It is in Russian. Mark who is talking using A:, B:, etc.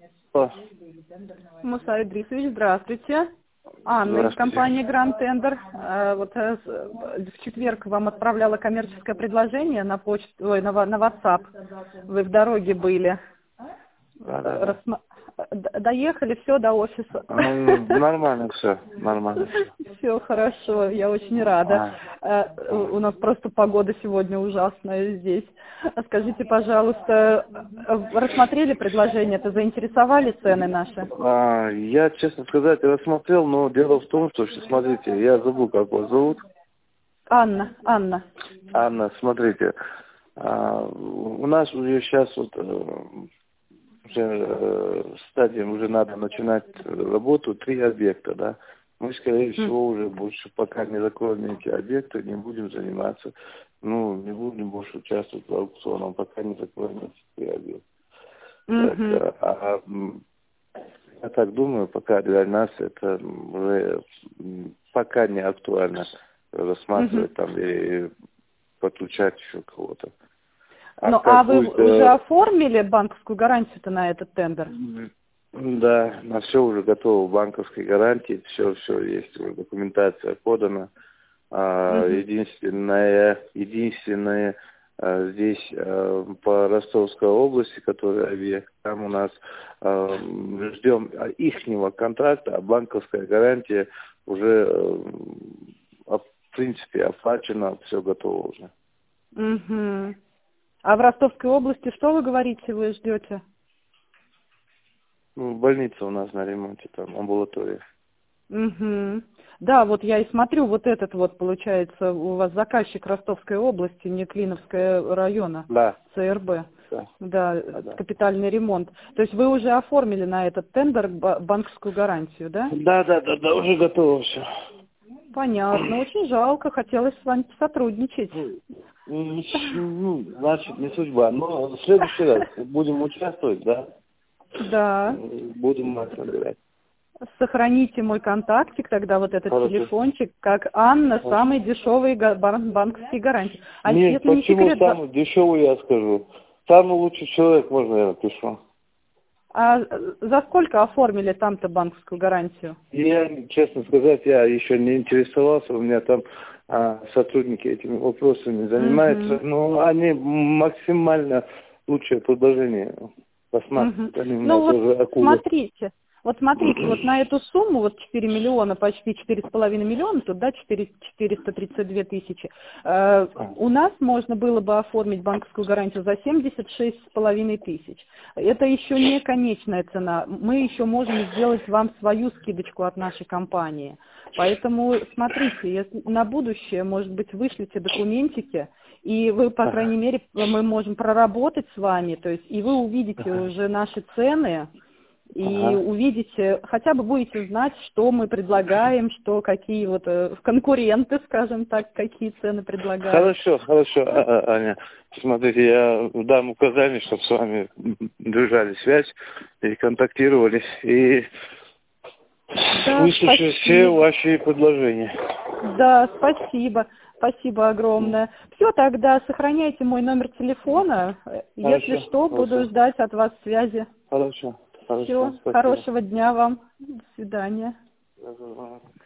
A: О,
B: Муса Идрисович, здравствуйте. Анна из
A: здравствуйте.
B: компании Grand Tender. В четверг вам отправляла коммерческое предложение на почту, на WhatsApp. Вы в дороге были.
A: Да.
B: Доехали, все до офиса.
A: Нормально все, нормально все.
B: Все хорошо, я очень рада. У нас просто погода сегодня ужасная здесь. Скажите, пожалуйста, рассмотрели предложение, это заинтересовали цены наши?
A: Я, честно сказать, рассмотрел, но дело в том, что, смотрите, я забыл, как вас зовут.
B: Анна.
A: Анна, смотрите, у нас уже сейчас вот уже стадием уже надо начинать работу 3 объекта, да. Мы, скорее всего, уже больше пока не закроем эти объекты, не будем заниматься, не будем больше участвовать в аукционах, пока не закроем эти 3 объекта. Я так думаю, пока для нас это уже пока не актуально рассматривать там и подключать еще кого-то.
B: А вы уже оформили банковскую гарантию-то на этот тендер?
A: Да, на все уже готово, банковской гарантии, все есть, уже документация подана. Единственное, здесь по Ростовской области, который объект, там у нас ждем ихнего контракта, а банковская гарантия уже в принципе оплачена, все готово уже.
B: А в Ростовской области что вы говорите, вы ждете?
A: Больница у нас на ремонте, там амбулатория.
B: Да, вот я и смотрю, вот этот вот, получается, у вас заказчик Ростовской области, не Клиновского района,
A: да.
B: ЦРБ.
A: Да,
B: капитальный ремонт. То есть вы уже оформили на этот тендер банковскую гарантию, да?
A: Да, уже готово все.
B: Понятно, очень жалко, хотелось с вами сотрудничать.
A: Значит, не судьба. Но в следующий раз будем участвовать, да?
B: Да.
A: Будем нас набирать.
B: Сохраните мой контактик, тогда вот этот телефончик, как Анна, самый дешевый банковский гарантии. А
A: Нет,
B: если не
A: почему
B: секрет,
A: самый дешевый, я скажу. Самый лучший человек, можно я напишу.
B: А за сколько оформили там-то банковскую гарантию?
A: Я, честно сказать, я еще не интересовался, у меня там сотрудники этими вопросами занимаются, но они максимально лучшее предложение посмотрят.
B: Смотрите, вот на эту сумму, вот 4 миллиона, почти 4,5 миллиона, тут, да, 432 тысячи, у нас можно было бы оформить банковскую гарантию за 76,5 тысяч. Это еще не конечная цена. Мы еще можем сделать вам свою скидочку от нашей компании. Поэтому смотрите, если на будущее, может быть, вышлите документики, и вы, по крайней мере, мы можем проработать с вами, то есть, и вы увидите уже наши цены, и увидите, хотя бы будете знать, что мы предлагаем, что какие вот конкуренты, скажем так, какие цены предлагают.
A: Хорошо, Аня. Смотрите, я дам указание, чтобы с вами держали связь и контактировались, и выслушаю все ваши предложения.
B: Да, спасибо. Спасибо огромное. Все, тогда сохраняйте мой номер телефона. Если что, буду ждать от вас связи.
A: Хорошо.
B: Все, хорошего дня вам. До свидания.